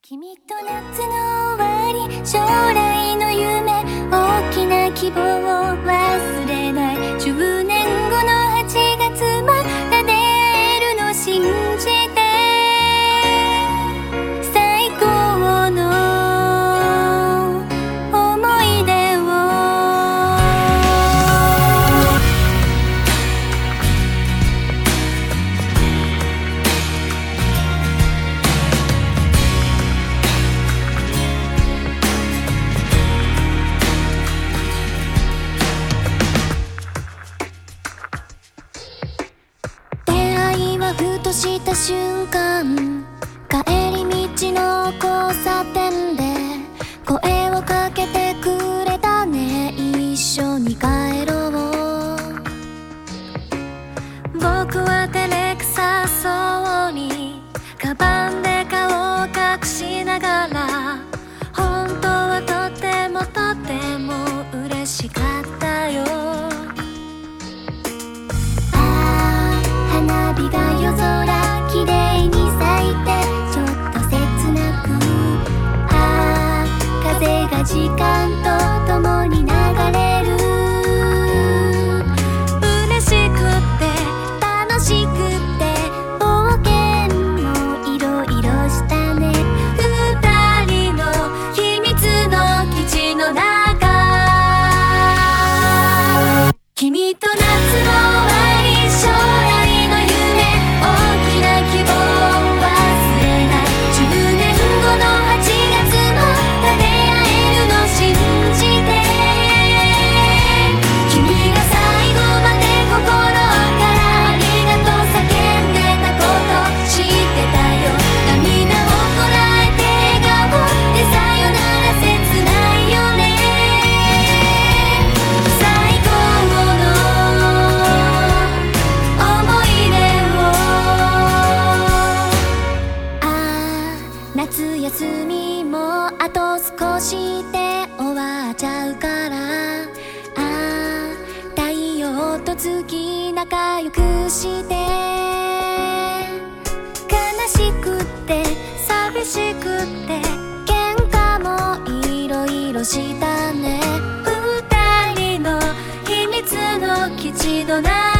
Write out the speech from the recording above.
君と夏の終わり、将来の夢、大きな希望を忘れない。10年後の8月また出会えるの信じて、最高の思い出を。ふとした瞬間、帰り道の交差点で声をかけてくれたね。一緒に帰ろう。僕は照れくさそうにカバンで顔を隠しながら、本当はとてもとても嬉しかったよ。花火が夜空きれいに咲いて、ちょっと切なく、風が時間とともに流れる。嬉しくって楽しくって冒険もいろいろしたね。二人の秘密の基地の中、君と夏の終わり、将来夏休みもあと少しで終わっちゃうから、太陽と月仲良くして、悲しくって寂しくって喧嘩もいろいろしたね。二人の秘密の基地の中